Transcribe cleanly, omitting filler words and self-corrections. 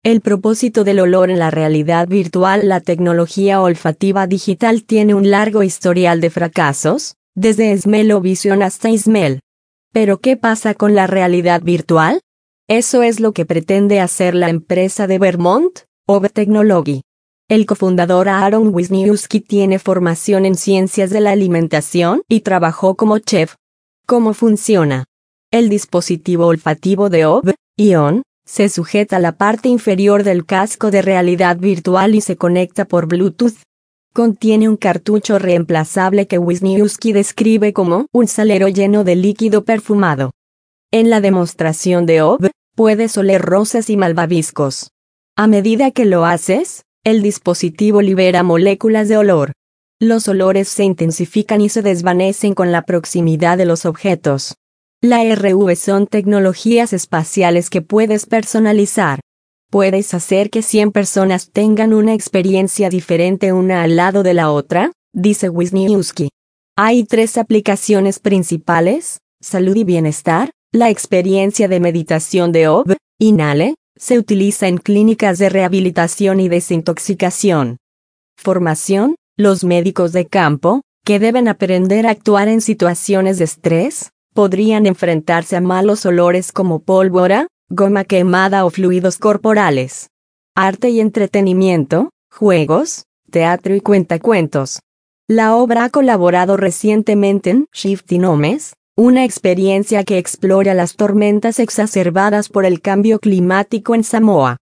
El propósito del olor en la realidad virtual. La tecnología olfativa digital tiene un largo historial de fracasos, desde Smell-O-Vision hasta Smell. ¿Pero qué pasa con la realidad virtual? Eso es lo que pretende hacer la empresa de Vermont, OV Technology. El cofundador Aaron Wisniewski tiene formación en ciencias de la alimentación y trabajó como chef. ¿Cómo funciona? El dispositivo olfativo de OV, Ion, se sujeta a la parte inferior del casco de realidad virtual y se conecta por Bluetooth. Contiene un cartucho reemplazable que Wisniewski describe como un salero lleno de líquido perfumado. En la demostración de OV, puedes oler rosas y malvaviscos. A medida que lo haces, el dispositivo libera moléculas de olor. Los olores se intensifican y se desvanecen con la proximidad de los objetos. La RV son tecnologías espaciales que puedes personalizar. ¿Puedes hacer que 100 personas tengan una experiencia diferente una al lado de la otra?, dice Wisniewski. Hay 3 aplicaciones principales: salud y bienestar. La experiencia de meditación de OV, Inhale, se utiliza en clínicas de rehabilitación y desintoxicación. Formación, los médicos de campo, que deben aprender a actuar en situaciones de estrés, podrían enfrentarse a malos olores como pólvora, goma quemada o fluidos corporales. Arte y entretenimiento, juegos, teatro y cuentacuentos. La obra ha colaborado recientemente en Shifting Homes, una experiencia que explora las tormentas exacerbadas por el cambio climático en Samoa.